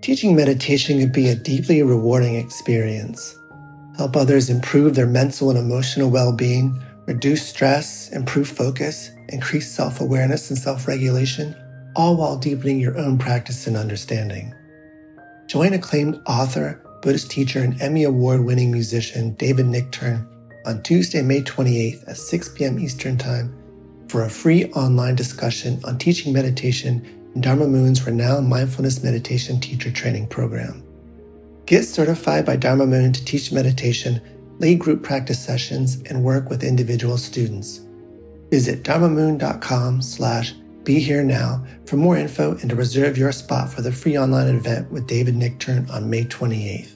Teaching meditation can be a deeply rewarding experience. Help others improve their mental and emotional well-being, reduce stress, improve focus, increase self-awareness and self-regulation, all while deepening your own practice and understanding. Join acclaimed author, Buddhist teacher, and Emmy Award-winning musician David Nichtern on Tuesday, May 28th at 6 p.m. Eastern Time for a free online discussion on teaching meditation in Dharma Moon's renowned mindfulness meditation teacher training program. Get certified by Dharma Moon to teach meditation, lead group practice sessions, and work with individual students. Visit dharmamoon.com/BeHereNow for more info and to reserve your spot for the free online event with David Nichtern on May 28th.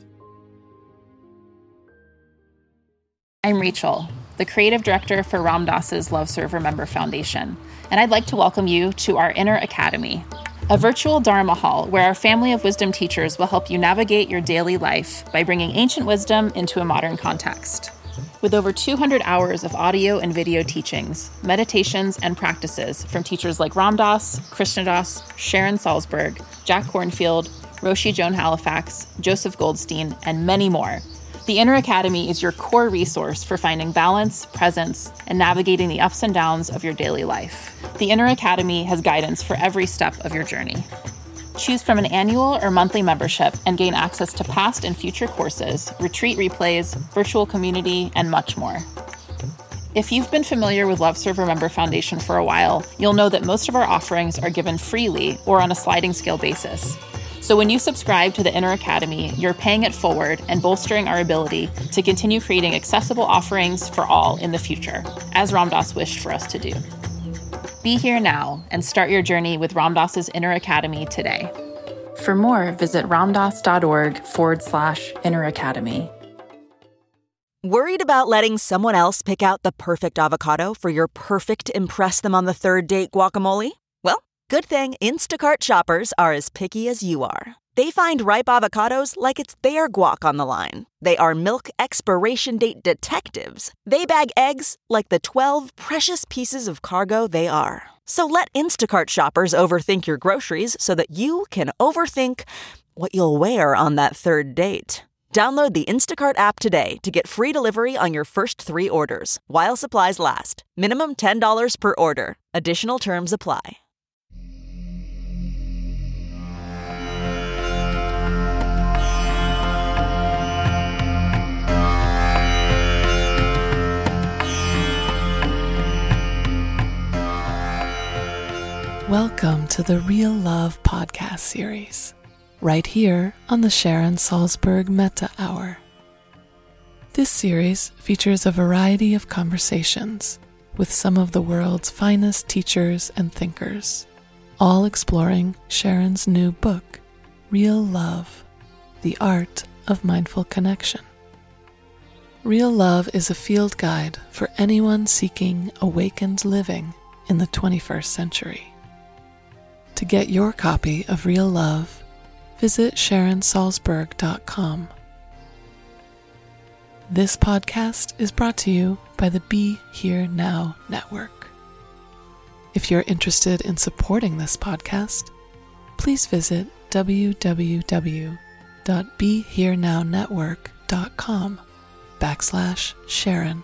I'm Rachel, the creative director for Ram Dass's Love Serve Remember Foundation, and I'd like to welcome you to our Inner Academy, a virtual Dharma hall where our family of wisdom teachers will help you navigate your daily life by bringing ancient wisdom into a modern context. With over 200 hours of audio and video teachings, meditations, and practices from teachers like Ram Dass, Krishna Das, Sharon Salzberg, Jack Kornfield, Roshi Joan Halifax, Joseph Goldstein, and many more, the Inner Academy is your core resource for finding balance, presence, and navigating the ups and downs of your daily life. The Inner Academy has guidance for every step of your journey. Choose from an annual or monthly membership and gain access to past and future courses, retreat replays, virtual community, and much more. If you've been familiar with Love Serve Remember Foundation for a while, you'll know that most of our offerings are given freely or on a sliding scale basis. So when you subscribe to the Inner Academy, you're paying it forward and bolstering our ability to continue creating accessible offerings for all in the future, as Ram Dass wished for us to do. Be here now and start your journey with Ram Dass's Inner Academy today. For more, visit ramdass.org/Inner Academy. Worried about letting someone else pick out the perfect avocado for your perfect impress them on the third date guacamole? Well, good thing Instacart shoppers are as picky as you are. They find ripe avocados like it's their guac on the line. They are milk expiration date detectives. They bag eggs like the 12 precious pieces of cargo they are. So let Instacart shoppers overthink your groceries so that you can overthink what you'll wear on that third date. Download the Instacart app today to get free delivery on your first 3 orders, while supplies last. Minimum $10 per order. Additional terms apply. Welcome to the Real Love podcast series, right here on the Sharon Salzberg Metta Hour. This series features a variety of conversations with some of the world's finest teachers and thinkers, all exploring Sharon's new book, Real Love, The Art of Mindful Connection. Real Love is a field guide for anyone seeking awakened living in the 21st century. To get your copy of Real Love, visit SharonSalzberg.com. This podcast is brought to you by the Be Here Now Network. If you're interested in supporting this podcast, please visit www.BeHereNowNetwork.com/Sharon.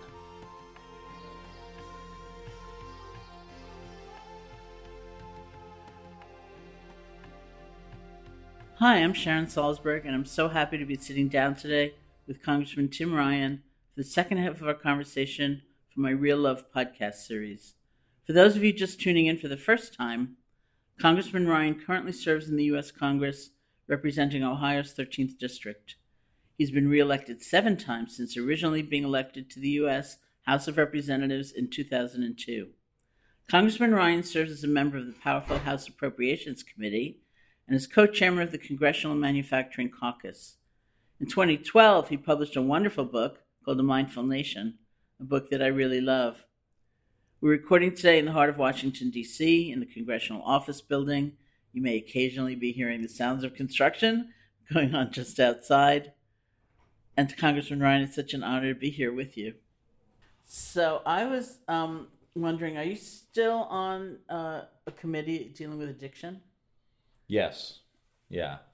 Hi, I'm Sharon Salzberg, and I'm so happy to be sitting down today with Congressman Tim Ryan for the second half of our conversation for my Real Love podcast series. For those of you just tuning in for the first time, Congressman Ryan currently serves in the U.S. Congress representing Ohio's 13th District. He's been reelected 7 times since originally being elected to the U.S. House of Representatives in 2002. Congressman Ryan serves as a member of the powerful House Appropriations Committee and is co-chairman of the Congressional Manufacturing Caucus. In 2012, he published a wonderful book called A Mindful Nation, a book that I really love. We're recording today in the heart of Washington, D.C., in the Congressional Office Building. You may occasionally be hearing the sounds of construction going on just outside. And to Congressman Ryan, it's such an honor to be here with you. So I was wondering, are you still on a committee dealing with addiction? Yes. Yeah.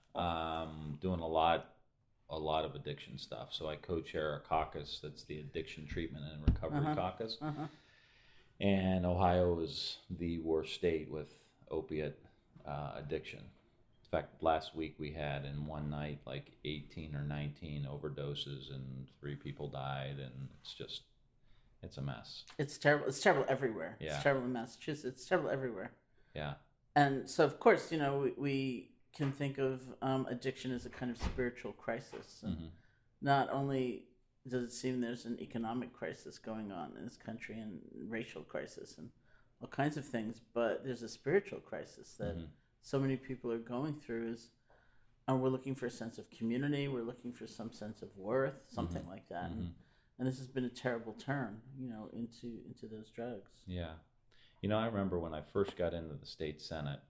doing a lot of addiction stuff. So I co-chair a caucus that's the Addiction Treatment and Recovery Caucus. And Ohio is the worst state with opiate addiction. In fact, last week we had in one night like 18 or 19 overdoses and 3 people died, and it's a mess. It's terrible. It's terrible everywhere. Yeah. It's terrible in Massachusetts. It's terrible everywhere. Yeah. And so, of course, we can think of addiction as a kind of spiritual crisis. And not only does it seem there's an economic crisis going on in this country and racial crisis and all kinds of things, but there's a spiritual crisis that so many people are going through. And we're looking for a sense of community. We're looking for some sense of worth, something like that. And this has been a terrible turn, into those drugs. Yeah. I remember when I first got into the state Senate,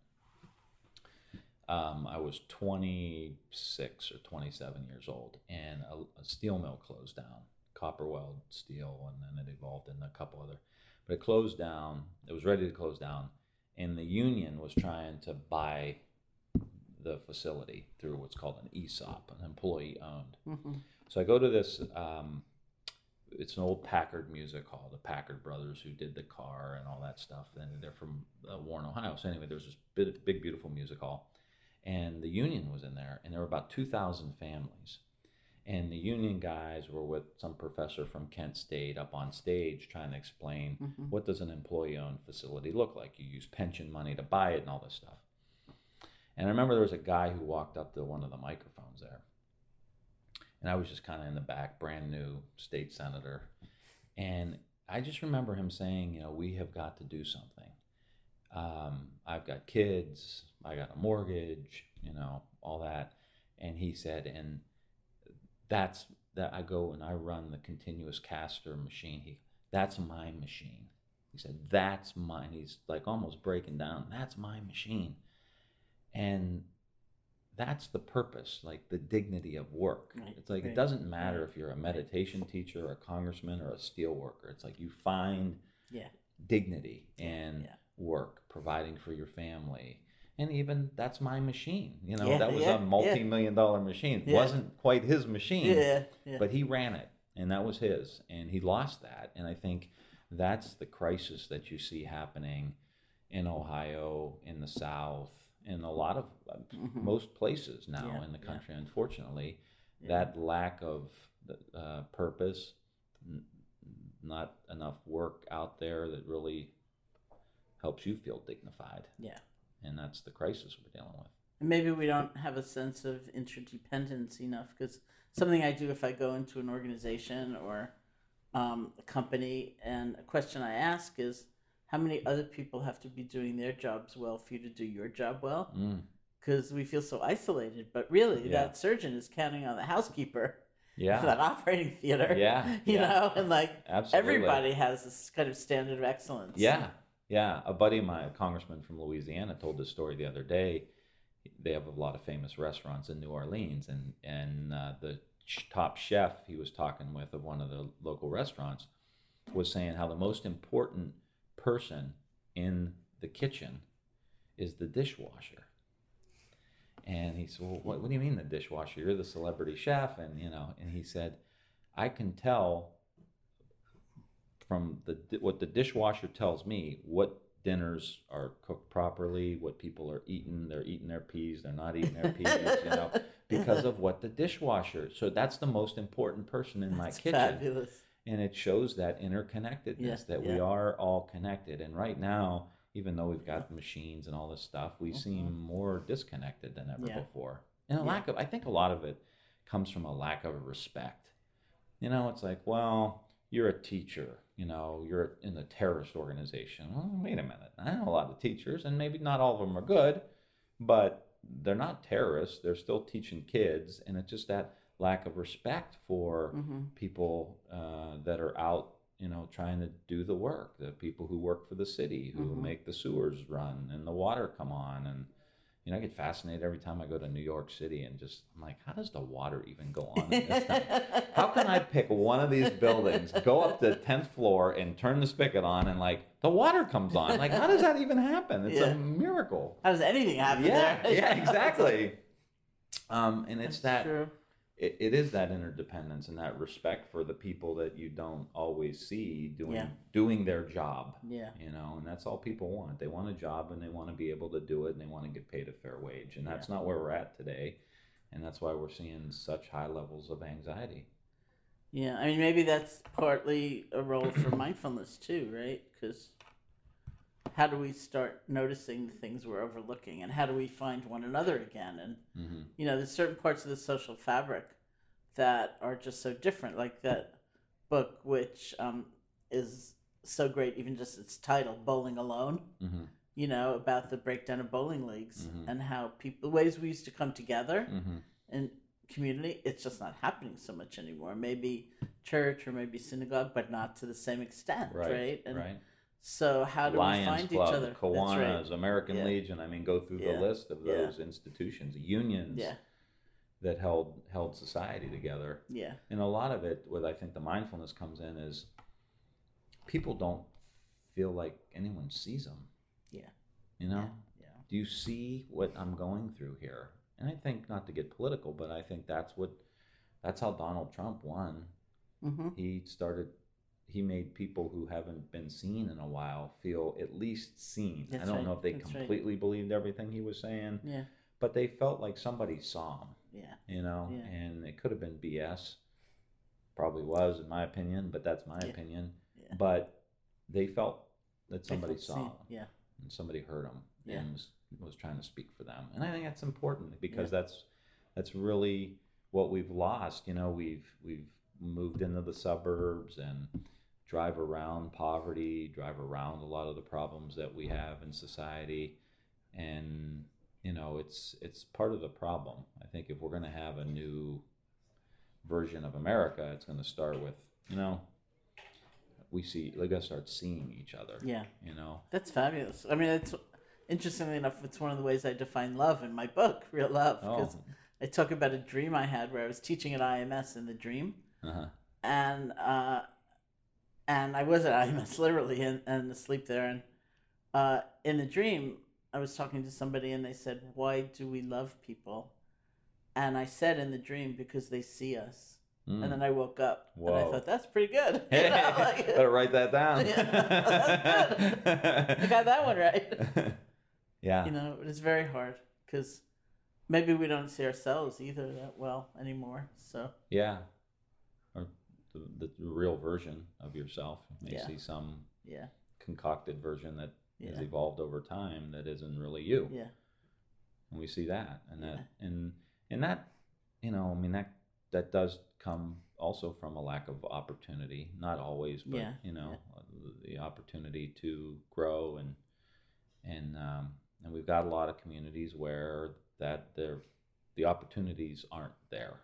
I was 26 or 27 years old, and a steel mill closed down, Copper Weld Steel, and then it evolved into a couple other. But it closed down. It was ready to close down, and the union was trying to buy the facility through what's called an ESOP, an employee-owned. So I go to this. It's an old Packard music hall, the Packard brothers who did the car and all that stuff. And they're from Warren, Ohio. So anyway, there's this big, beautiful music hall. And the union was in there, and there were about 2,000 families. And the union guys were with some professor from Kent State up on stage trying to explain what does an employee-owned facility look like. You use pension money to buy it and all this stuff. And I remember there was a guy who walked up to one of the microphones there. And I was just kind of in the back, brand new state senator. And I just remember him saying, we have got to do something. I've got kids, I got a mortgage, all that. And he said, and that's that I go and I run the continuous caster machine. That's my machine. He said, that's mine. He's like almost breaking down. That's my machine. And that's the purpose, like the dignity of work. Right, it's like, it doesn't matter if you're a meditation teacher or a congressman or a steel worker. It's like you find dignity in work, providing for your family. And even that's my machine. That was a multi-million-dollar machine. It wasn't quite his machine, but he ran it, and that was his. And he lost that. And I think that's the crisis that you see happening in Ohio, in the South, in a lot of most places now in the country, unfortunately. That lack of purpose, not enough work out there that really helps you feel dignified. Yeah. And that's the crisis we're dealing with. And maybe we don't have a sense of interdependence enough, because something I do if I go into an organization or a company, and a question I ask is, how many other people have to be doing their jobs well for you to do your job well? Because we feel so isolated. But really, that surgeon is counting on the housekeeper for that operating theater. You know, and like everybody has this kind of standard of excellence. Yeah, a buddy of mine, a congressman from Louisiana, told this story the other day. They have a lot of famous restaurants in New Orleans, and the top chef he was talking with of one of the local restaurants was saying how the most important person in the kitchen is the dishwasher. And he said, well, what do you mean the dishwasher? You're the celebrity chef. And, and he said, I can tell from what the dishwasher tells me what dinners are cooked properly, what people are eating. They're eating their peas, they're not eating their peas, because of what the dishwasher. So that's the most important person in my kitchen. Fabulous. And it shows that interconnectedness, that we are all connected. And right now, even though we've got machines and all this stuff, we seem more disconnected than ever before. And I think a lot of it comes from a lack of respect. It's like, well, you're a teacher, you're in a terrorist organization. Well, wait a minute. I know a lot of teachers, and maybe not all of them are good, but they're not terrorists. They're still teaching kids, and it's just that lack of respect for people that are out, trying to do the work. The people who work for the city, who make the sewers run and the water come on. And, I get fascinated every time I go to New York City and I'm like, how does the water even go on in this town? How can I pick one of these buildings, go up to the 10th floor and turn the spigot on and the water comes on? Like, how does that even happen? It's a miracle. How does anything happen there? Yeah, exactly. And it's That's that true. it is that interdependence and that respect for the people that you don't always see doing their job. Yeah. You know, and that's all people want. They want a job and they want to be able to do it and they want to get paid a fair wage. And that's not where we're at today. And that's why we're seeing such high levels of anxiety. Yeah, I mean, maybe that's partly a role for mindfulness too, right? Because how do we start noticing the things we're overlooking, and how do we find one another again? And you know, there's certain parts of the social fabric that are just so different, like that book, which is so great, even just its title, "Bowling Alone." Mm-hmm. You know, about the breakdown of bowling leagues and how people, the ways we used to come together and community, it's just not happening so much anymore. Maybe church or maybe synagogue, but not to the same extent, right? And so how do Lions we find Club, each other? Kiwanis, American Legion. I mean, go through the list of those institutions, unions that held society together. Yeah. And a lot of it, what I think the mindfulness comes in, is people don't feel like anyone sees them. Yeah. You know? Yeah. Do you see what I'm going through here? And I think, not to get political, but I think that's how Donald Trump won. Mm-hmm. He made people who haven't been seen in a while feel at least seen. I don't know if they completely believed everything he was saying, but they felt like somebody saw him. Yeah. You know, and it could have been BS. Probably was, in my opinion, but that's my opinion. Yeah. But they felt that somebody saw them. Yeah. And somebody heard them and was trying to speak for them. And I think that's important, because that's really what we've lost. You know, we've moved into the suburbs and drive around poverty, drive around a lot of the problems that we have in society. And, you know, it's part of the problem. I think if we're going to have a new version of America, it's going to start with, you know, we got to start seeing each other. Yeah. You know? That's fabulous. I mean, it's interestingly enough, it's one of the ways I define love in my book, Real Love, because I talk about a dream I had where I was teaching at IMS in the dream. Uh-huh. And I was at IMS literally and asleep there. And in the dream, I was talking to somebody and they said, "Why do we love people?" And I said in the dream, "Because they see us." And then I woke up and I thought, that's pretty good. You know, like, better write that down. That's good. I got that one right. Yeah. You know, it's very hard because maybe we don't see ourselves either that well anymore. So yeah. Or the real version of yourself. You may see some concocted version that has evolved over time that isn't really you. Yeah. And we see that. And that and that, you know, I mean, that does come also from a lack of opportunity. Not always, but you know, the opportunity to grow and we've got a lot of communities where the opportunities aren't there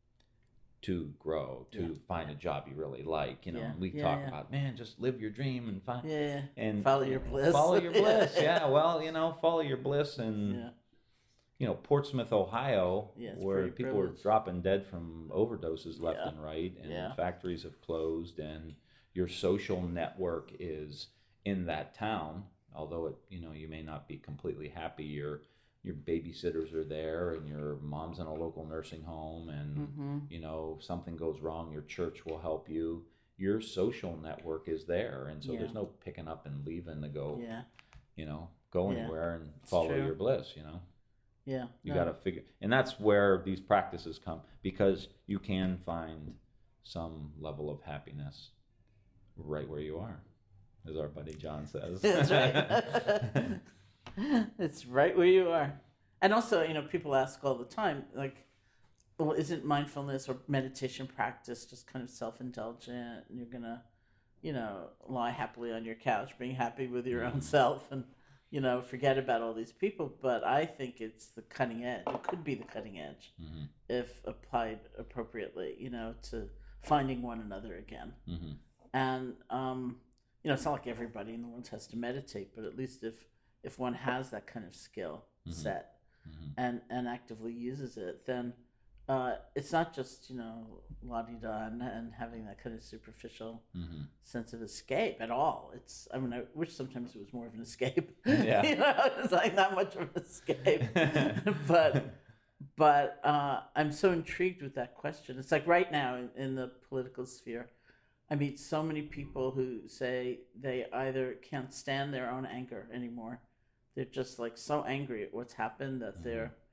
to grow, to find a job you really like. You know, and we talk about, man, just live your dream and find and follow your bliss. Follow your bliss. Yeah, well, you know, follow your bliss and you know, Portsmouth, Ohio, where people were dropping dead from overdoses left and right, and factories have closed, and your social network is in that town. Although it, you know, you may not be completely happy. Your babysitters are there, and your mom's in a local nursing home, and you know, something goes wrong, your church will help you. Your social network is there, and so there's no picking up and leaving to go, you know, go anywhere and follow your bliss. You know. Yeah. You got to figure, and that's where these practices come, because you can find some level of happiness right where you are, as our buddy John says. That's right. It's right where you are. And also, you know, people ask all the time, like, well, isn't mindfulness or meditation practice just kind of self-indulgent, and you're going to, you know, lie happily on your couch, being happy with your own self, and you know, forget about all these people. But I think it's the cutting edge. It could be the cutting edge if applied appropriately, you know, to finding one another again. Mm-hmm. And, you know, it's not like everybody in the world has to meditate, but at least if one has that kind of skill set and actively uses it, then it's not just, you know, la-di-da and having that kind of superficial sense of escape at all. It's, I mean, I wish sometimes it was more of an escape. Yeah. You know, it's like not much of an escape. But I'm so intrigued with that question. It's like right now in the political sphere, I meet so many people who say they either can't stand their own anger anymore. They're just like so angry at what's happened that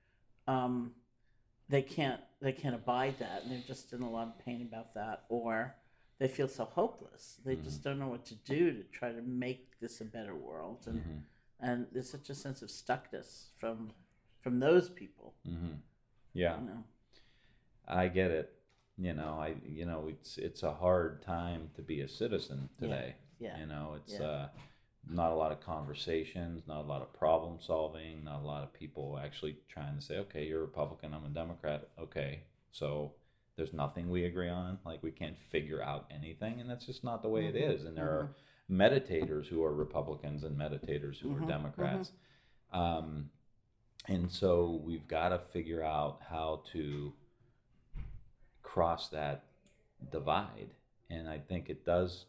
they can't abide that, and they're just in a lot of pain about that, or they feel so hopeless. They just don't know what to do to try to make this a better world, and there's such a sense of stuckness from those people. Yeah, I get it. It's a hard time to be a citizen today. It's not a lot of conversations, not a lot of problem solving, not a lot of people actually trying to say, okay, you're a Republican, I'm a Democrat. Okay, so there's nothing we agree on. Like, we can't figure out anything, and that's just not the way it is. And there are meditators who are Republicans and meditators who are Democrats. And so we've got to figure out how to cross that divide. And I think it does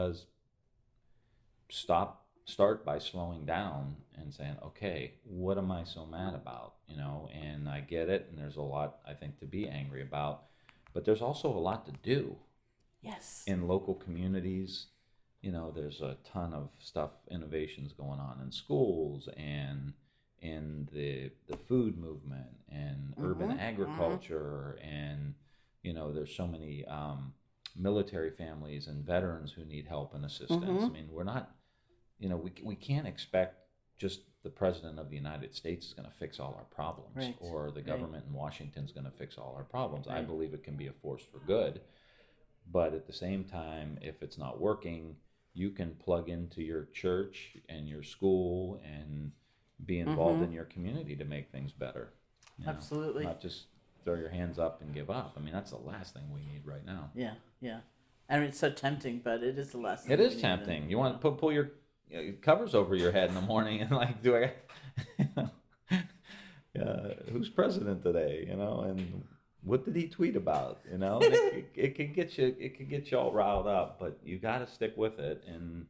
start by slowing down and saying, okay, what am I so mad about? And I get it, and there's a lot, I think, to be angry about, but there's also a lot to do. Yes. In local communities, there's a ton of stuff, innovations going on in schools and in the food movement and urban agriculture, and there's so many military families and veterans who need help and assistance. I mean, we're not, we can't expect just the president of the United States is going to fix all our problems, right, or the government in Washington is going to fix all our problems. Right. I believe it can be a force for good, but at the same time, if it's not working, you can plug into your church and your school and be involved in your community to make things better. Absolutely. Not just throw your hands up and give up. I mean, that's the last thing we need right now. Yeah. I mean, it's so tempting, but it is the last thing. It is tempting. You want to pull your covers over your head in the morning and like, do I? Who's president today? And what did he tweet about? It can get you. It can get you all riled up, but you got to stick with it. And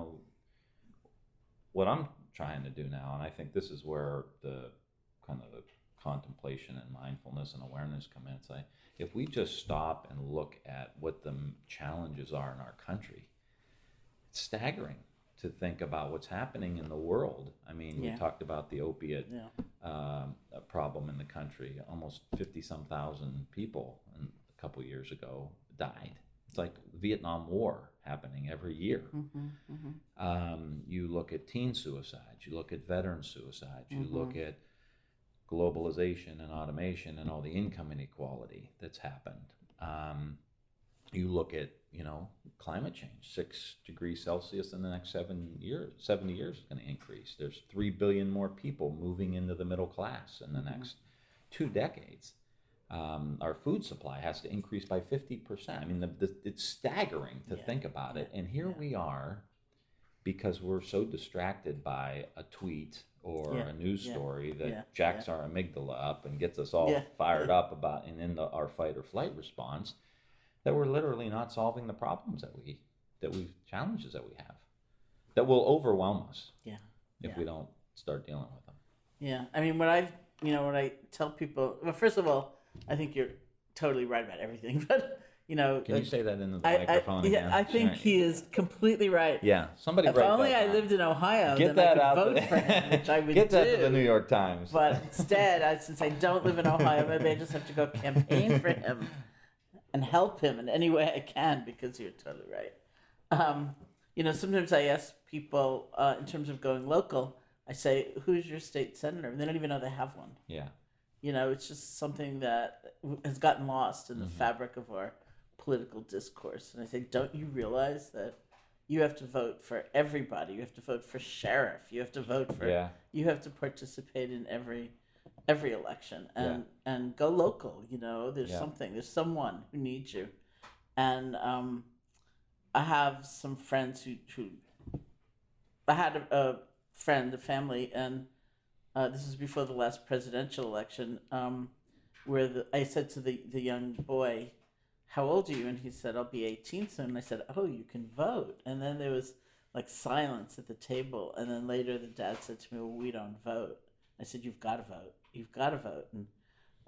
what I'm trying to do now, and I think this is where the kind of the contemplation and mindfulness and awareness come in. It's like, if we just stop and look at what the challenges are in our country, it's staggering to think about what's happening in the world. I mean, we talked about the opiate problem in the country. Almost 50-some thousand people a couple years ago died. It's like Vietnam War happening every year. You look at teen suicides, you look at veteran suicides, you look at globalization and automation and all the income inequality that's happened. You look at, climate change, 6 degrees Celsius in the next 70 years is going to increase. There's 3 billion more people moving into the middle class in the next 2 decades. Our food supply has to increase by 50%. I mean, it's staggering to think about it. And here we are, because we're so distracted by a tweet or a news story that jacks our amygdala up and gets us all fired up about and in our fight or flight response, that we're literally not solving the problems challenges that we have, that will overwhelm us if we don't start dealing with them. Yeah, I mean, what I tell people, well, first of all, I think you're totally right about everything, but can you say that into the microphone again? Yeah, I think he is completely right. Yeah, somebody. If only I lived in Ohio, then I could vote for him, which I would Get that to the New York Times. But instead, since I don't live in Ohio, maybe I just have to go campaign for him and help him in any way I can, because you're totally right. Sometimes I ask people in terms of going local. I say, "Who's your state senator?" And they don't even know they have one. Yeah. It's just something that has gotten lost in the fabric of our political discourse. And I say, don't you realize that you have to vote for everybody? You have to vote for sheriff. You have to vote for. You have to participate in every election and go local. There's someone who needs you. And I have some friends who I had a family, and this is before the last presidential election, where I said to the young boy, "How old are you?" And he said, "I'll be 18 soon." And I said, "Oh, you can vote." And then there was like silence at the table. And then later the dad said to me, "Well, we don't vote." I said, "You've got to vote. You've got to vote." And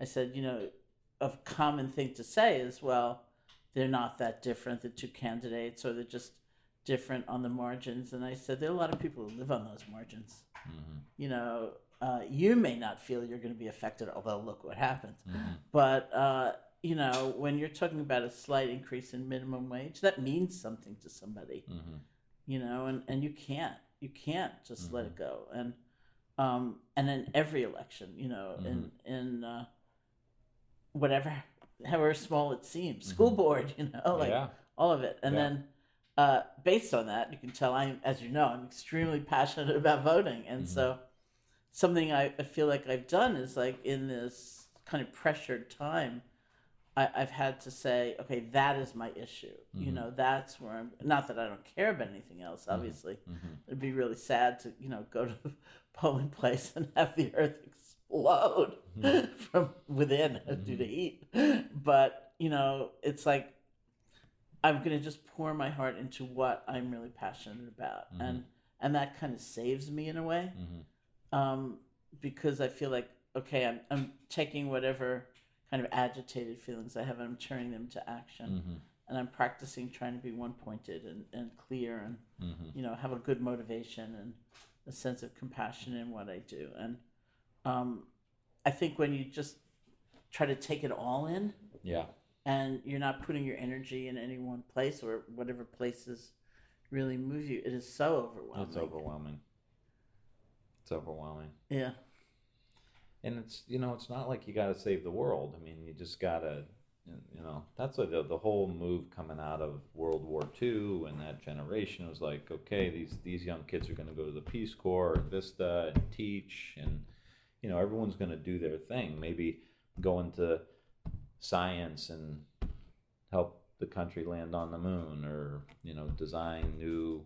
I said, a common thing to say is, well, they're not that different, the two candidates, or they're just different on the margins. And I said, there are a lot of people who live on those margins. Mm-hmm. You may not feel you're going to be affected, although look what happened. Mm-hmm. But, when you're talking about a slight increase in minimum wage, that means something to somebody, mm-hmm. And you can't just mm-hmm. let it go. And in every election, mm-hmm. in whatever, however small it seems, school mm-hmm. board, all of it. And then based on that, you can tell I'm extremely passionate about voting. And mm-hmm. so something I feel like I've done is like in this kind of pressured time, I've had to say, okay, that is my issue. Mm-hmm. That's where I'm, not that I don't care about anything else, obviously. Mm-hmm. It'd be really sad to, go to the polling place and have the earth explode mm-hmm. from within mm-hmm. due to heat. But, it's like, I'm going to just pour my heart into what I'm really passionate about. Mm-hmm. And that kind of saves me in a way. Mm-hmm. Because I feel like, okay, I'm taking whatever kind of agitated feelings I have, and I'm turning them to action. Mm-hmm. And I'm practicing trying to be one-pointed and clear and, mm-hmm. Have a good motivation and a sense of compassion in what I do. And I think when you just try to take it all in, and you're not putting your energy in any one place or whatever places really move you, it is so overwhelming. It's overwhelming. Yeah. And it's, it's not like you got to save the world. I mean, you just got to, that's what the whole move coming out of World War II and that generation was like, okay, these young kids are going to go to the Peace Corps and Vista and teach, and, everyone's going to do their thing. Maybe go into science and help the country land on the moon, or, design new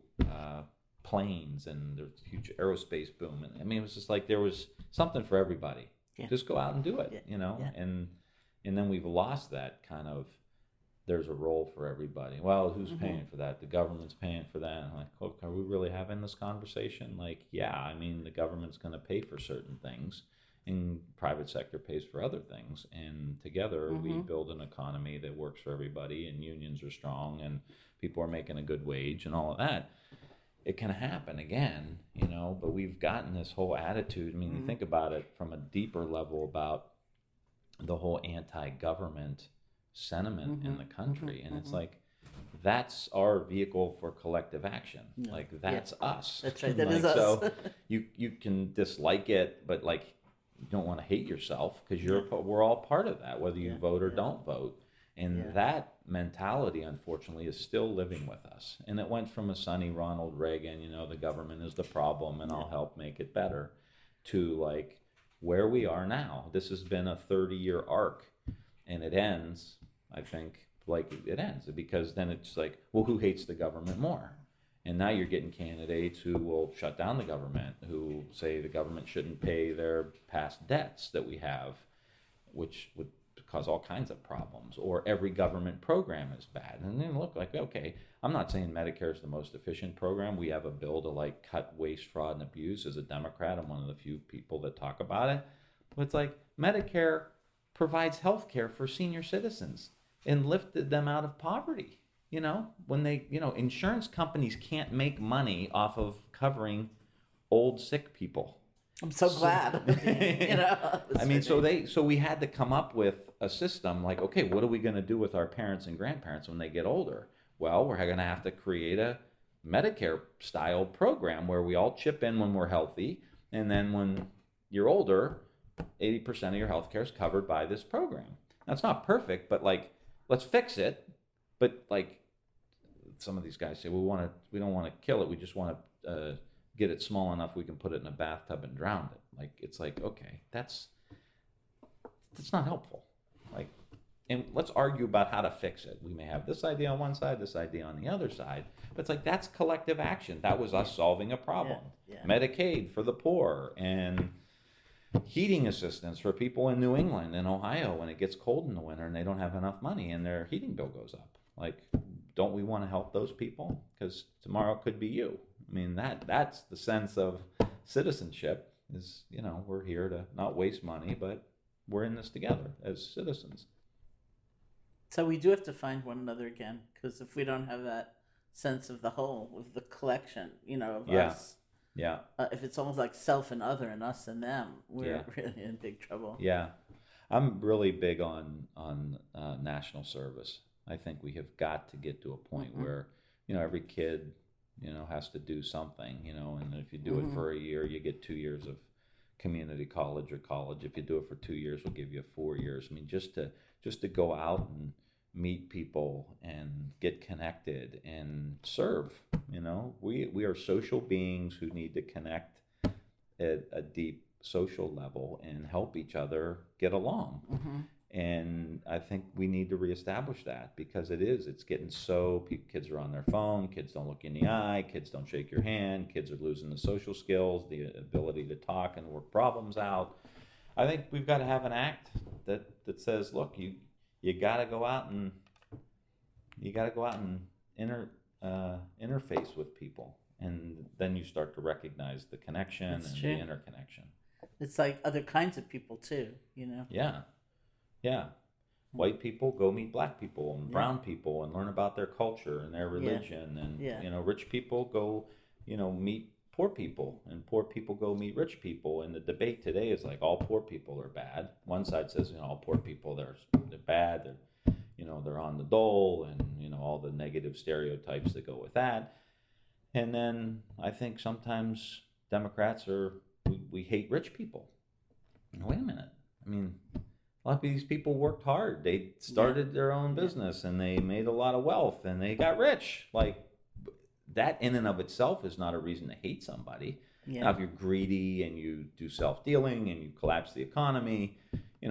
planes, and there's a huge aerospace boom. And I mean, it was just like there was something for everybody. Yeah. Just go out and do it, Yeah. And then we've lost that kind of, there's a role for everybody. Well, who's mm-hmm. paying for that? The government's paying for that. And I'm like, oh, are we really having this conversation? Like, yeah, I mean, the government's going to pay for certain things, and private sector pays for other things. And together mm-hmm. we build an economy that works for everybody, and unions are strong, and people are making a good wage and all of that. It can happen again, but we've gotten this whole attitude. I mean, mm-hmm. you think about it from a deeper level about the whole anti-government sentiment mm-hmm. in the country. Mm-hmm. And it's like, that's our vehicle for collective action. Yeah. Like, that's us. That's right. That is us. So you can dislike it, but like, you don't want to hate yourself, because we're all part of that, whether you vote or don't vote. And that mentality, unfortunately, is still living with us. And it went from a sunny Ronald Reagan, the government is the problem and I'll help make it better, to like where we are now. This has been a 30-year arc, and it ends, I think, like it ends, because then it's like, well, who hates the government more? And now you're getting candidates who will shut down the government, who say the government shouldn't pay their past debts that we have, which would cause all kinds of problems, or every government program is bad. And then look, like, okay, I'm not saying Medicare is the most efficient program. We have a bill to like cut waste, fraud, and abuse. As a Democrat, I'm one of the few people that talk about it. But it's like, Medicare provides health care for senior citizens and lifted them out of poverty. When they, insurance companies can't make money off of covering old, sick people. I'm so glad. I mean, so we had to come up with a system like, okay, what are we going to do with our parents and grandparents when they get older? Well, we're going to have to create a Medicare style program where we all chip in when we're healthy, and then when you're older, 80% of your health care is covered by this program. Now, it's not perfect, but like, let's fix it. But like, some of these guys say, we don't want to kill it. We just want to get it small enough we can put it in a bathtub and drown it. Like, it's like, okay, that's not helpful. Like, and let's argue about how to fix it. We may have this idea on one side, this idea on the other side, but it's like, that's collective action. That was us solving a problem. Medicaid for the poor, and heating assistance for people in New England and Ohio when it gets cold in the winter and they don't have enough money and their heating bill goes up. Like, don't we want to help those people? Because tomorrow could be you. I mean, that's the sense of citizenship is, we're here to not waste money, but we're in this together as citizens. So we do have to find one another again, because if we don't have that sense of the whole, of the collection, of us, if it's almost like self and other and us and them, we're really in big trouble. Yeah, I'm really big on national service. I think we have got to get to a point where every kid has to do something, and if you do it for a year, you get 2 years of community college or college. If you do it for 2 years, we'll give you 4 years. I mean, just to go out and meet people and get connected and serve. We are social beings who need to connect at a deep social level and help each other get along. And I think we need to reestablish that, because it's getting so, kids are on their phone, kids don't look in the eye, kids don't shake your hand, kids are losing the social skills, the ability to talk and work problems out. I think we've got to have an act that says, look, you got to go out and interface with people, and then you start to recognize the connection and the interconnection. It's like other kinds of people too, Yeah. White people go meet black people and brown people and learn about their culture and their religion. And, rich people go, meet poor people, and poor people go meet rich people. And the debate today is like all poor people are bad. One side says, all poor people, they're bad. They're on the dole, and, all the negative stereotypes that go with that. And then I think sometimes Democrats we hate rich people. Wait a minute. I mean, a lot of these people worked hard. They started their own business and they made a lot of wealth and they got rich. Like, that in and of itself is not a reason to hate somebody. Now, if you're greedy and you do self-dealing and you collapse the economy,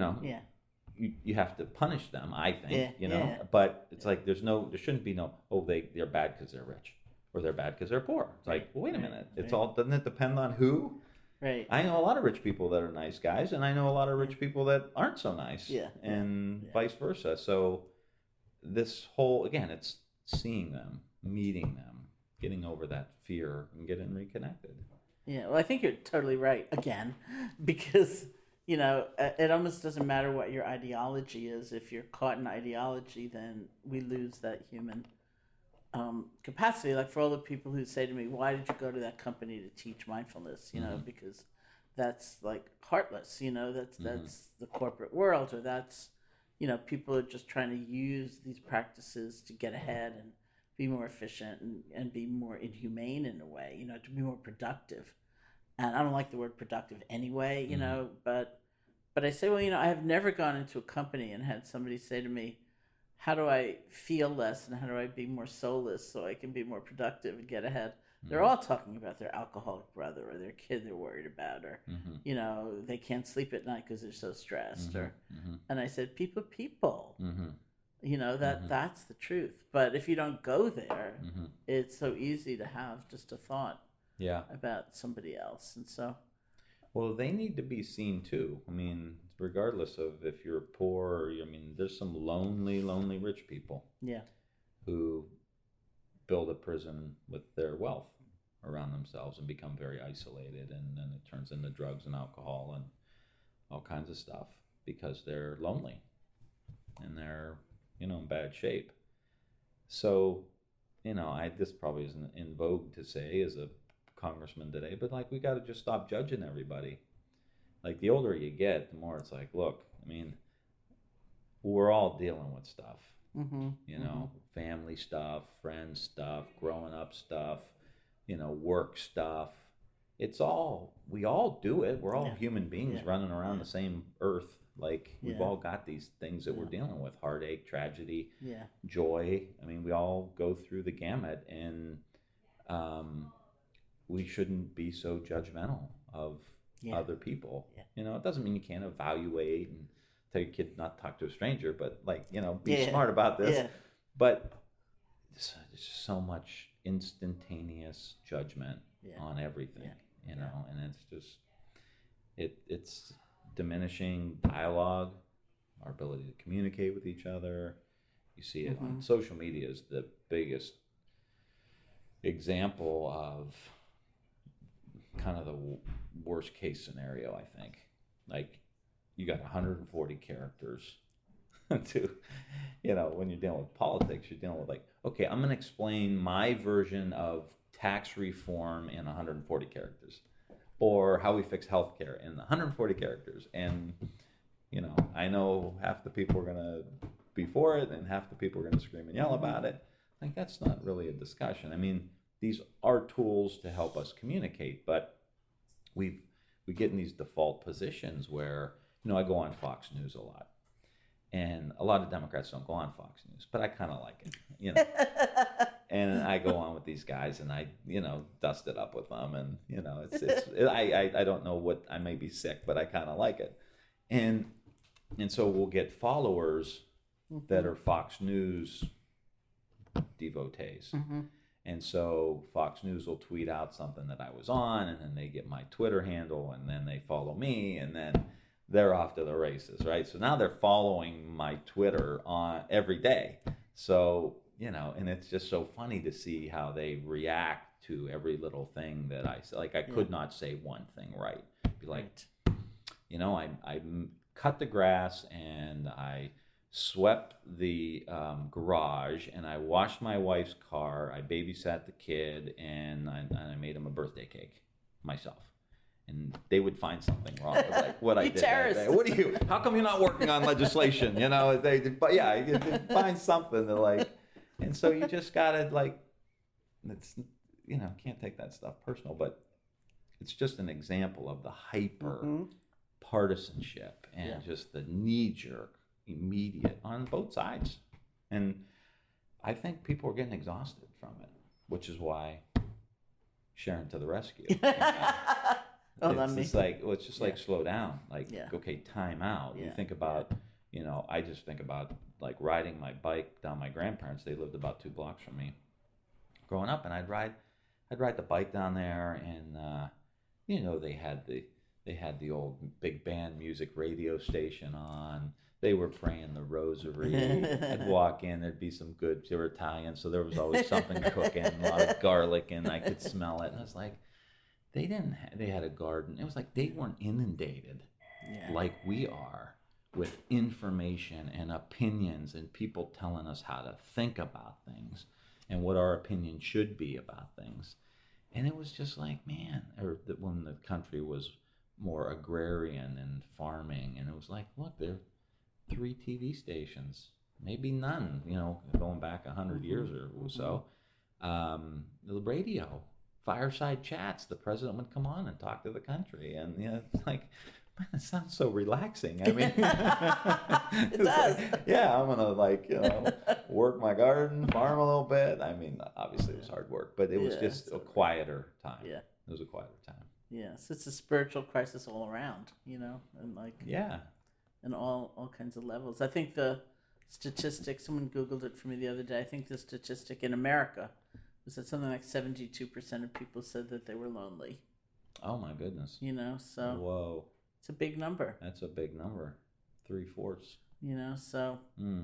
you have to punish them, I think, But it's like there shouldn't be they're bad because they're rich, or they're bad because they're poor. It's like, well, wait a minute. Doesn't it depend on who? Right. I know a lot of rich people that are nice guys, and I know a lot of rich people that aren't so nice, and vice versa. So this whole, again, it's seeing them, meeting them, getting over that fear, and getting reconnected. Yeah, well, I think you're totally right, again, because, it almost doesn't matter what your ideology is. If you're caught in ideology, then we lose that human capacity. Like, for all the people who say to me, why did you go to that company to teach mindfulness? Because that's like heartless, that's the corporate world, or that's, people are just trying to use these practices to get ahead and be more efficient and be more inhumane in a way, to be more productive. And I don't like the word productive anyway, but I say, well, I have never gone into a company and had somebody say to me, how do I feel less and how do I be more soulless so I can be more productive and get ahead? They're all talking about their alcoholic brother or their kid they're worried about, or, they can't sleep at night because they're so stressed. And I said, people, that's the truth. But if you don't go there, it's so easy to have just a thought about somebody else. And so... Well, they need to be seen too. I mean, regardless of if you're poor, there's some lonely rich people. Yeah. Who build a prison with their wealth around themselves and become very isolated, and then it turns into drugs and alcohol and all kinds of stuff because they're lonely and they're, in bad shape. So, this probably isn't in vogue to say as a congressman today, but like, we got to just stop judging everybody. Like, the older you get, the more it's like, look, we're all dealing with stuff, family stuff, friends stuff, growing up stuff, work stuff. We all do it. We're all human beings running around the same earth. Like, we've all got these things that we're dealing with: heartache, tragedy, joy. We all go through the gamut, and we shouldn't be so judgmental of other people. It doesn't mean you can't evaluate and tell your kid not to talk to a stranger, but be smart about this. But there's just so much instantaneous judgment on everything, and it's just it's diminishing dialogue, our ability to communicate with each other. You see it on social media is the biggest example of kind of the worst case scenario, I think. Like, you got 140 characters to, when you're dealing with politics, you're dealing with like, okay, I'm going to explain my version of tax reform in 140 characters, or how we fix healthcare in 140 characters. And, I know half the people are going to be for it and half the people are going to scream and yell about it. Like, that's not really a discussion. I mean, these are tools to help us communicate, but we get in these default positions where, I go on Fox News a lot. And a lot of Democrats don't go on Fox News, but I kind of like it, And I go on with these guys, and I, dust it up with them, and I don't know what, I may be sick, but I kind of like it, and so we'll get followers that are Fox News devotees, and so Fox News will tweet out something that I was on, and then they get my Twitter handle, and then they follow me, and then they're off to the races, right? So now they're following my Twitter on every day. So, and it's just so funny to see how they react to every little thing that I say. Like, I could not say one thing right. Be like, I cut the grass, and I swept the garage, and I washed my wife's car, I babysat the kid, and I made him a birthday cake myself. And they would find something wrong with like what I did that day. What do you? How come you're not working on legislation? But yeah, you find something to like, and so you just gotta like, it's can't take that stuff personal, but it's just an example of the hyper partisanship and just the knee jerk, immediate on both sides, and I think people are getting exhausted from it, which is why Sharon to the rescue. It's just like slow down. Like, okay, time out. You think about, I just think about like riding my bike down. My grandparents, they lived about 2 blocks from me growing up, and I'd ride the bike down there, and they had the old big band music radio station on. They were praying the rosary. I'd walk in, there'd be some good. They were Italian, so there was always something cooking, a lot of garlic, and I could smell it. And I was like, they had a garden. It was like they weren't inundated like we are with information and opinions and people telling us how to think about things and what our opinion should be about things. And it was just like, man, when the country was more agrarian and farming, and it was like, look, there are 3 TV stations, maybe none, going back 100 years or so. The radio, fireside chats, the president would come on and talk to the country, and it's like, man, it sounds so relaxing. I mean, it does. Like, I'm gonna work my garden, farm a little bit. I mean, obviously it was hard work, but it was just a quieter time. It was a quieter time. Yes, it's a spiritual crisis all around, and like and all kinds of levels. I think the statistic, someone Googled it for me the other day. I think the statistic in America was that something like 72% of people said that they were lonely. Oh my goodness. So whoa, it's a big number. That's a big number. 3/4. So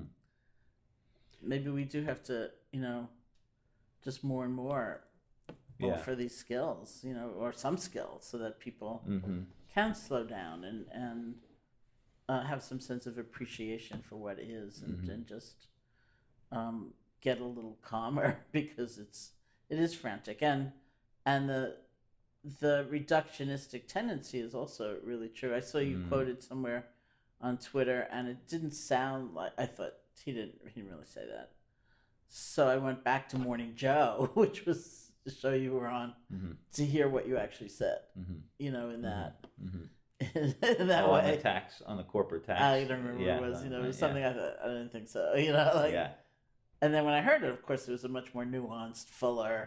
maybe we do have to, just more and more offer these skills, or some skills, so that people can slow down and have some sense of appreciation for what is, and just get a little calmer, because it is frantic, and the reductionistic tendency is also really true. I saw you quoted somewhere on Twitter, and it didn't sound like, I thought he didn't really say that. So I went back to Morning Joe, which was the show you were on, to hear what you actually said. In that. In that way. On the corporate tax. I don't remember what it was. It was something I thought, I didn't think so. And then when I heard it, of course, it was a much more nuanced, fuller.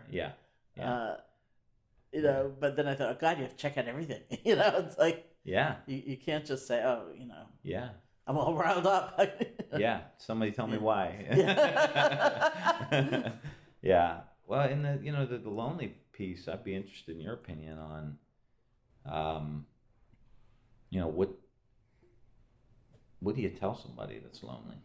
But then I thought, oh God, you have to check out everything. It's like, you can't just say, oh, I'm all riled up. Somebody tell me why. Well, in the lonely piece, I'd be interested in your opinion on, what do you tell somebody that's lonely?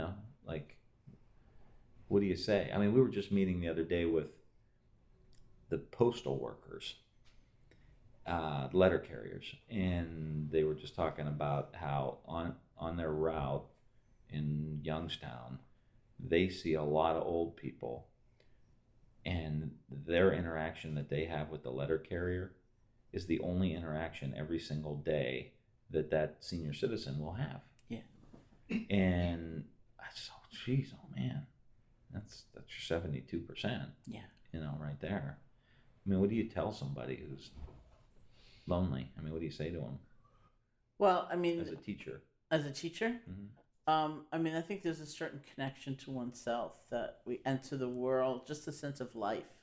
What do you say? I mean, we were just meeting the other day with the postal workers, letter carriers, and they were just talking about how on their route in Youngstown, they see a lot of old people, and their interaction that they have with the letter carrier is the only interaction every single day that senior citizen will have. Yeah. And I just, geez, oh man, that's your 72%. Yeah. Right there. I mean, what do you tell somebody who's lonely? I mean, what do you say to them? Well, I mean, as a teacher. Mm-hmm. I mean, I think there's a certain connection to oneself and to the world, just a sense of life,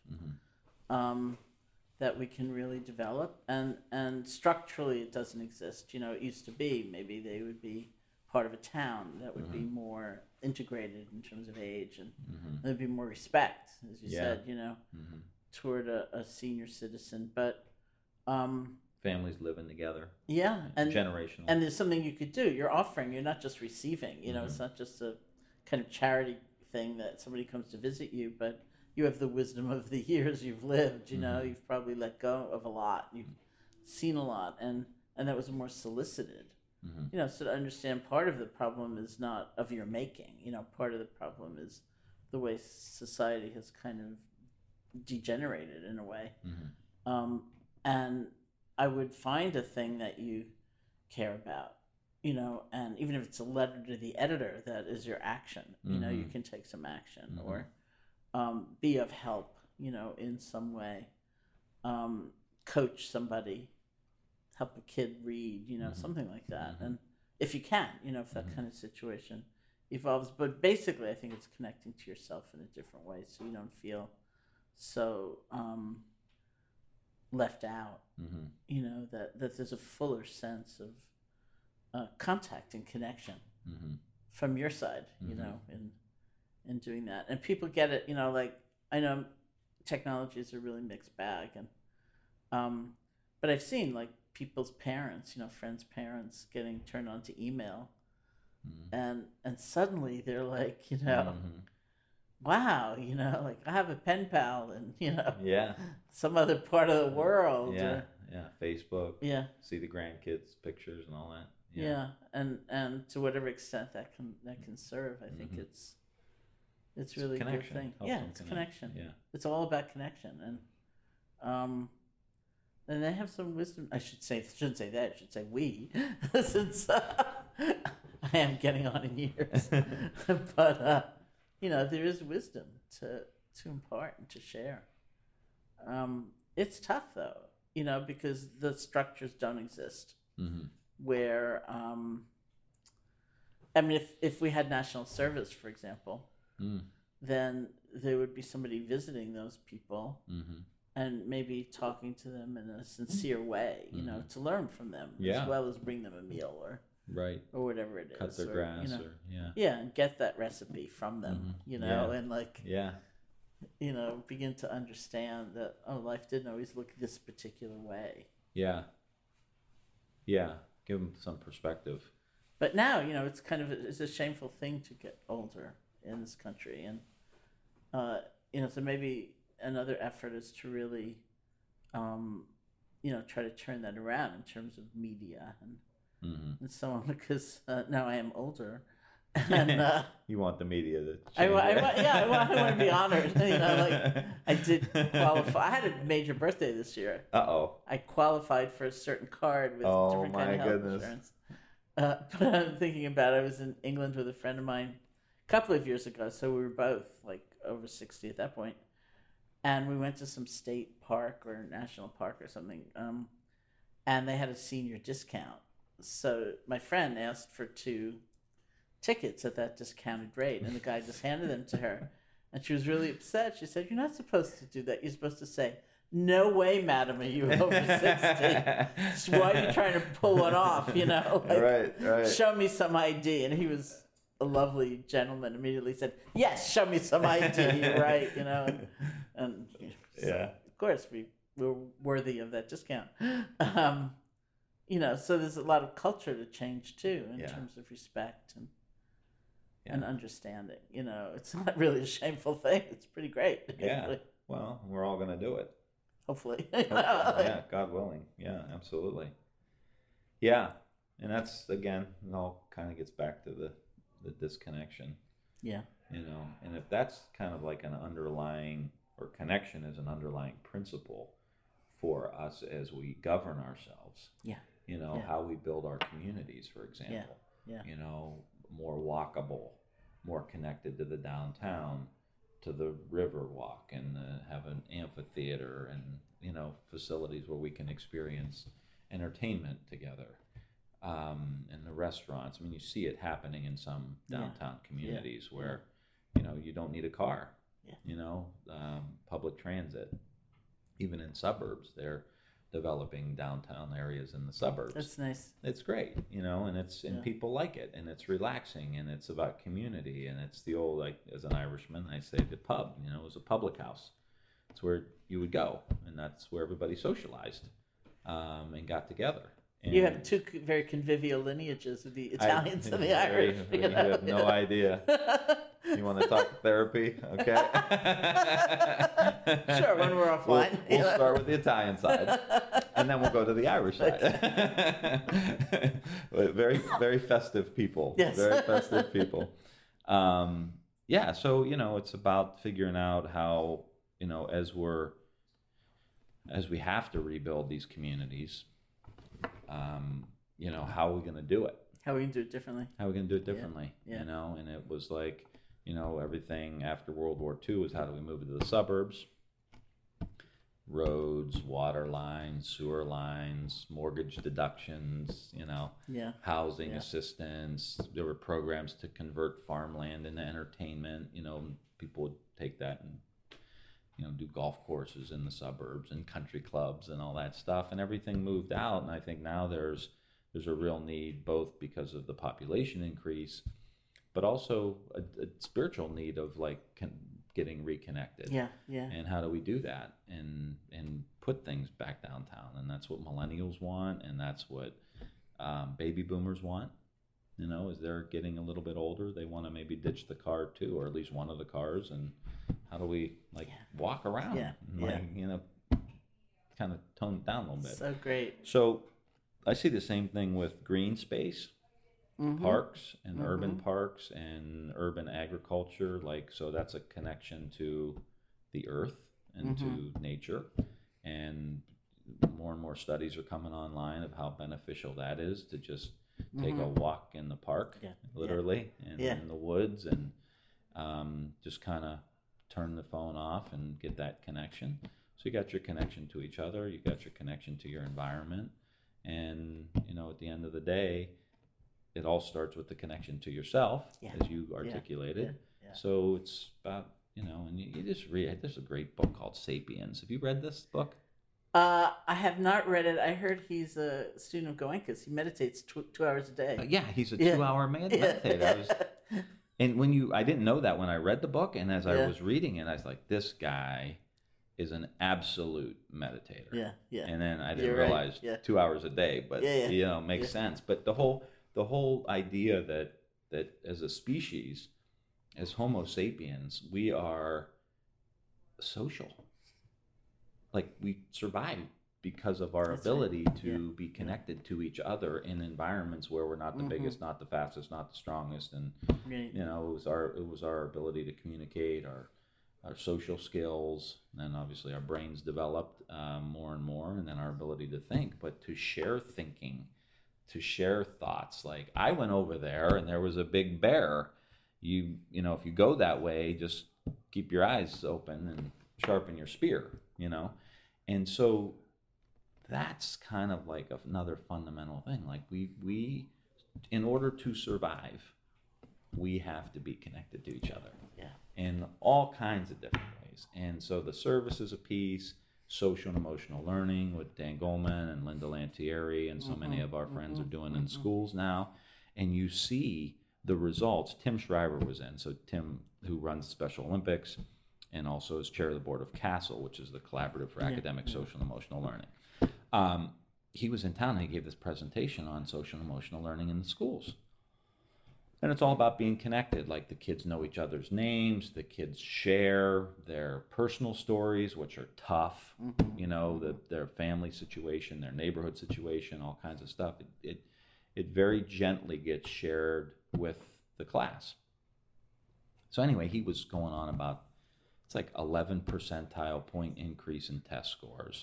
that we can really develop. And structurally, it doesn't exist. It used to be, maybe they would be part of a town that would be more integrated in terms of age, and there'd be more respect, as you said, toward a senior citizen. But families living together. Yeah, and generational. And there's something you could do. You're offering. You're not just receiving. It's not just a kind of charity thing that somebody comes to visit you, but you have the wisdom of the years you've lived. You've probably let go of a lot. You've seen a lot, and that was more solicited. So to understand, part of the problem is not of your making. Part of the problem is the way society has kind of degenerated in a way. And I would find a thing that you care about, and even if it's a letter to the editor, that is your action. You can take some action or be of help, in some way. Coach somebody, help a kid read, something like that. And if you can, if that kind of situation evolves. But basically, I think it's connecting to yourself in a different way so you don't feel so left out, that there's a fuller sense of contact and connection from your side, in doing that. And people get it, like, I know technology is a really mixed bag, and but I've seen, like, people's parents, friends' parents getting turned on to email, and suddenly they're like, wow, like, I have a pen pal in, some other part of the world. Yeah, Facebook. Yeah. See the grandkids' pictures and all that. Yeah, and to whatever extent that can serve, I think it's really a good thing. Yeah, it's connection. Yeah. It's all about connection. And they have some wisdom. Shouldn't say that. I should say we, since I am getting on in years. But there is wisdom to impart and to share. It's tough though, because the structures don't exist. Where I mean, if we had national service, for example, then there would be somebody visiting those people. And maybe talking to them in a sincere way, to learn from them, as well as bring them a meal or whatever it is. Cut their grass and get that recipe from them, and like, begin to understand that, life didn't always look this particular way. Yeah. Give them some perspective. But now, it's it's a shameful thing to get older in this country. And, so maybe another effort is to really, try to turn that around in terms of media and so on, because now I am older. And you want the media to change I want to be honored. Like, I did qualify. I had a major birthday this year. I qualified for a certain card with different kind of health insurance. But I'm thinking about it. I was in England with a friend of mine a couple of years ago, so we were both like over 60 at that point. And we went to some state park or national park or something, and they had a senior discount. So my friend asked for 2 tickets at that discounted rate, and the guy just handed them to her. And she was really upset. She said, "You're not supposed to do that. You're supposed to say, 'No way, madam, are you over 60? Why are you trying to pull one off, Like, right. Show me some ID." And he was a lovely gentleman, immediately said, "Yes, show me some ID." You're right, and so, of course we were worthy of that discount. So there's a lot of culture to change too in terms of respect and understanding. It's not really a shameful thing. It's pretty great. Yeah. Well, we're all going to do it. hopefully. Yeah, God willing. Yeah, absolutely. Yeah, and that's, again, it all kind of gets back to the disconnection. Yeah. And if that's kind of like an underlying, or connection is an underlying principle for us as we govern ourselves. Yeah. How we build our communities, for example. Yeah. More walkable, more connected to the downtown, to the river walk, and have an amphitheater and, facilities where we can experience entertainment together. And the restaurants. I mean, you see it happening in some downtown communities where, you don't need a car. Yeah. Public transit. Even in suburbs, they're developing downtown areas in the suburbs. That's nice. It's great, and people like it, and it's relaxing, and it's about community, and it's the old, like, as an Irishman, I say the pub. It was a public house. It's where you would go, and that's where everybody socialized and got together. And you have two very convivial lineages of the Italians and the Irish. You have no idea. You want to talk therapy? Okay. Sure, when we're offline. We'll start with the Italian side, and then we'll go to the Irish side. Very, very festive people. Yes. Very festive people. So, it's about figuring out how, as we have to rebuild these communities, how are we going to do it? How are we going to do it differently? Yeah. And it was like, everything after World War II was, how do we move it to the suburbs? Roads, water lines, sewer lines, mortgage deductions, housing assistance. There were programs to convert farmland into entertainment. People would take that and, do golf courses in the suburbs and country clubs and all that stuff. And everything moved out. And I think now there's a real need, both because of the population increase, but also a spiritual need of, like, getting reconnected. Yeah. And how do we do that and put things back downtown? And that's what millennials want, and that's what baby boomers want. As they're getting a little bit older, they want to maybe ditch the car too, or at least one of the cars. And how do we walk around? And, kind of tone it down a little bit. So great. So I see the same thing with green space. Parks and urban parks and urban agriculture, so that's a connection to the earth and to nature, and more studies are coming online of how beneficial that is, to just take a walk in the park, literally, and in the woods, and just kind of turn the phone off and get that connection. So you got your connection to each other, you got your connection to your environment, and at the end of the day, it all starts with the connection to yourself, as you articulated. Yeah. So it's about, and you just read, there's a great book called Sapiens. Have you read this book? I have not read it. I heard he's a student of Goenka's. He meditates 2 hours a day. He's a 2-hour meditator. And I didn't know that when I read the book, and as I was reading it, I was like, this guy is an absolute meditator. Yeah. And then I didn't realize 2 hours a day, but makes sense. But the whole idea that as a species, as Homo sapiens, we are social. Like, we survive because of our ability to be connected to each other in environments where we're not the biggest, not the fastest, not the strongest, and it was our ability to communicate, our social skills, and then obviously our brains developed more and more, and then our ability to think, but to share thinking, to share thoughts. Like, I went over there and there was a big bear. If you go that way, just keep your eyes open and sharpen your spear, And so that's kind of like another fundamental thing. Like, we in order to survive, we have to be connected to each other. Yeah. In all kinds of different ways. And so the services of peace, social and emotional learning with Dan Goleman and Linda Lantieri, and so many of our friends are doing in schools now. And you see the results. Tim Shriver was in. So Tim, who runs Special Olympics and also is chair of the board of CASEL, which is the Collaborative for Academic, Social, and Emotional Learning. He was in town and he gave this presentation on social and emotional learning in the schools. And it's all about being connected. Like the kids know each other's names, the kids share their personal stories, which are tough, you know, their family situation, their neighborhood situation, all kinds of stuff. It very gently gets shared with the class. So anyway, he was going on about, it's like 11 percentile point increase in test scores,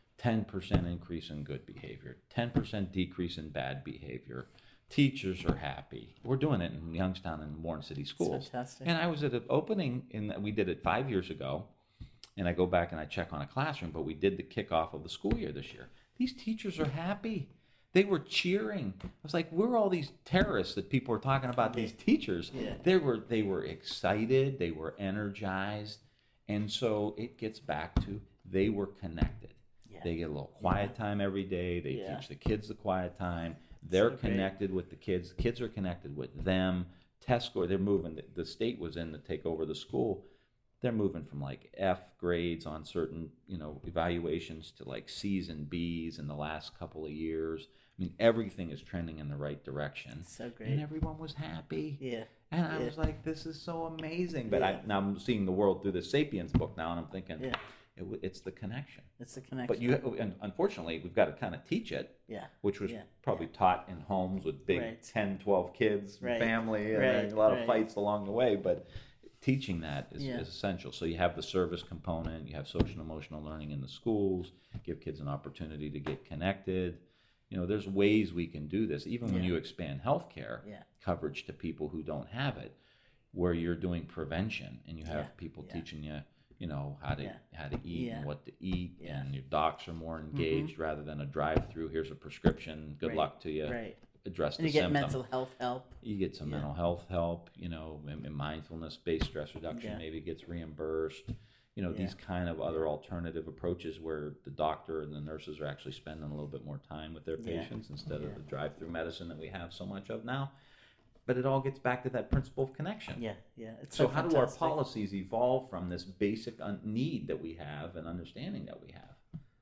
10% increase in good behavior, 10% decrease in bad behavior. Teachers are happy. We're doing it in Youngstown and Warren City schools. Fantastic. And I was at an opening, we did it 5 years ago, and I go back and I check on a classroom, but we did the kickoff of the school year this year. These teachers are happy. They were cheering. I was like, we're all these terrorists that people are talking about, these teachers. Yeah. They were excited. They were energized. And so it gets back to they were connected. Yeah. They get a little quiet time every day. They Yeah. teach the kids the quiet time. They're So great. connected with the kids. The kids are connected with them. Test score, they're moving. The state was in to take over the school. They're moving from like F grades on certain, you know, evaluations to like C's and B's in the last couple of years. I mean, everything is trending in the right direction. So great. And everyone was happy. Yeah. And I Yeah. was like, this is so amazing. But Yeah. now I'm seeing the world through the Sapiens book now, and I'm thinking, Yeah. it's the connection. It's the connection. But and unfortunately, we've got to kind of teach it, Yeah. which was Yeah. probably taught in homes with big Right. 10, 12 kids, Right. family, and Right. a lot Right. of fights along the way. But teaching that is Yeah. essential. So you have the service component, you have social and emotional learning in the schools, give kids an opportunity to get connected. You know, there's ways we can do this, even when Yeah. you expand healthcare Yeah. coverage to people who don't have it, where you're doing prevention and you have Yeah. people Yeah. teaching you, you know, how to Yeah. eat Yeah. and what to eat, Yeah. and your docs are more engaged rather than a drive-through. Here's a prescription. Good Right. luck to you. Right. Address And the you get symptom. mental health help. You get some Yeah. mental health help. You know, and mindfulness-based stress reduction Yeah. maybe gets reimbursed. You know, Yeah. these kind of other alternative approaches where the doctor and the nurses are actually spending a little bit more time with their Yeah. patients instead Yeah. of the drive-through medicine that we have so much of now. But it all gets back to that principle of connection. Yeah. Yeah. It's So how do our fantastic. policies evolve from this basic need that we have and understanding that we have?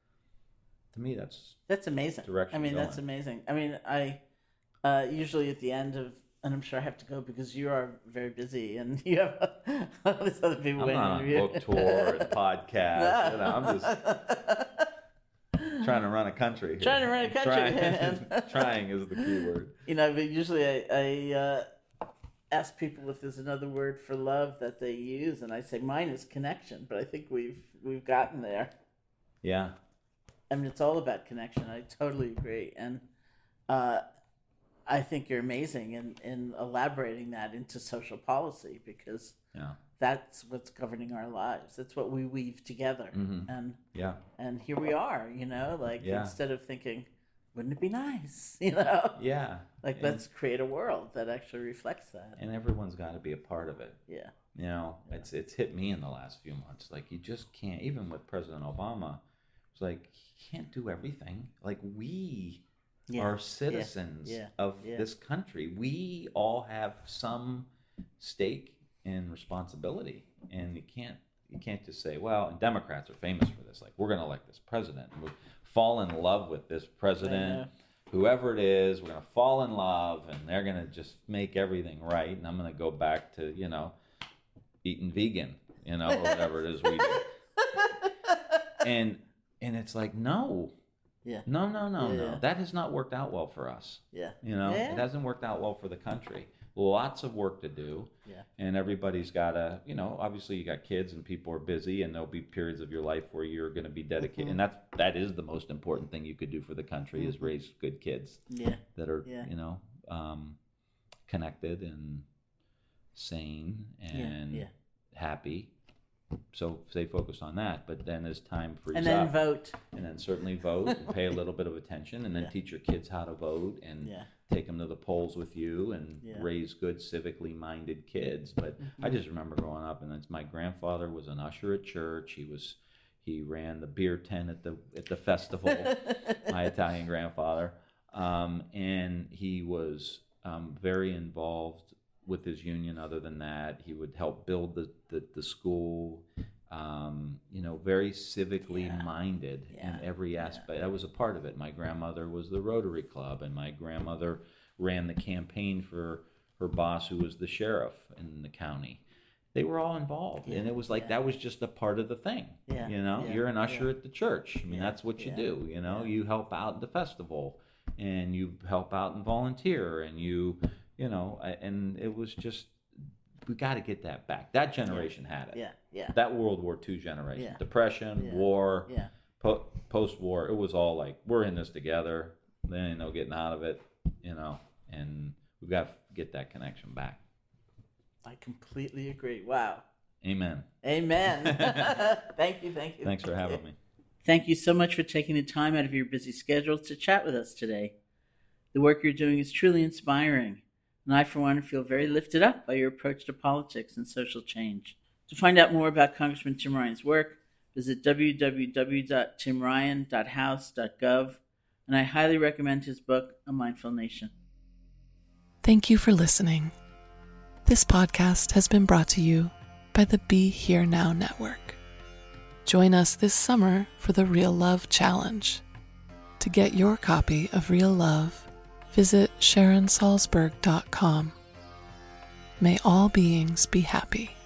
To me, that's That's amazing. Direction I mean, going. that's amazing. I mean, I usually at the end of, and I'm sure I have to go because you are very busy and you have all these other people I'm waiting not for on you. book tour and podcast. You know, I'm just trying to run a country. Here. Trying to run a country, Trying, man. trying is the key word. You know, but usually I ask people if there's another word for love that they use, and I say mine is connection. But I think we've gotten there. Yeah. I mean, it's all about connection. I totally agree, and I think you're amazing in elaborating that into social policy because Yeah. that's what's governing our lives. That's what we weave together, and Yeah. and here we are. You know, like Yeah. instead of thinking, wouldn't it be nice? You know, Yeah. like And- let's create a world that actually reflects that. And everyone's got to be a part of it. Yeah, You know, it's hit me in the last few months. Like you just can't, even with President Obama, it's like he can't do everything. Like we Yeah. are citizens Yeah. of Yeah. this country. We all have some stake in responsibility, and you can't just say, well, and Democrats are famous for this. Like we're going to elect this president, and we fall in love with this president. Whoever it is, we're going to fall in love, and they're going to just make everything right. And I'm going to go back to, you know, eating vegan, you know, or whatever it is we do. And it's like, no. yeah, No. Yeah. That has not worked out well for us. yeah. You know, Yeah. it hasn't worked out well for the country. Lots of work to do. Yeah. And everybody's got to, you know, obviously you got kids and people are busy, and there'll be periods of your life where you're going to be dedicated. And that is the most important thing you could do for the country is raise good kids Yeah. that are, Yeah. you know, connected and sane and yeah. happy. So stay focused on that. But then as time frees And then up, vote. and then certainly vote and pay a little bit of attention, and then Yeah. teach your kids how to vote and Yeah. take them to the polls with you and Yeah. raise good civically minded kids. But I just remember growing up, and my grandfather was an usher at church. He ran the beer tent at the festival. My Italian grandfather, and he was very involved with his union. Other than that, he would help build the school. You know, very civically minded Yeah. in every aspect. That was a part of it. My grandmother was the Rotary Club, and my grandmother ran the campaign for her boss, who was the sheriff in the county. They were all involved, and it was like that was just a part of the thing. You're an usher at the church. I mean, that's what you do. You help out at the festival, and you help out and volunteer, and and it was just, we got to get that back. That generation had it. That World War II generation, Depression, war, post-war. It was all like, we're in this together. There ain't no getting out of it. And we've got to get that connection back. I completely agree. Wow. Amen. Thank you. Thanks for having me. Thank you so much for taking the time out of your busy schedule to chat with us today. The work you're doing is truly inspiring, and I, for one, feel very lifted up by your approach to politics and social change. To find out more about Congressman Tim Ryan's work, visit www.timryan.house.gov, and I highly recommend his book, A Mindful Nation. Thank you for listening. This podcast has been brought to you by the Be Here Now Network. Join us this summer for the Real Love Challenge. To get your copy of Real Love, visit SharonSalzberg.com. May all beings be happy.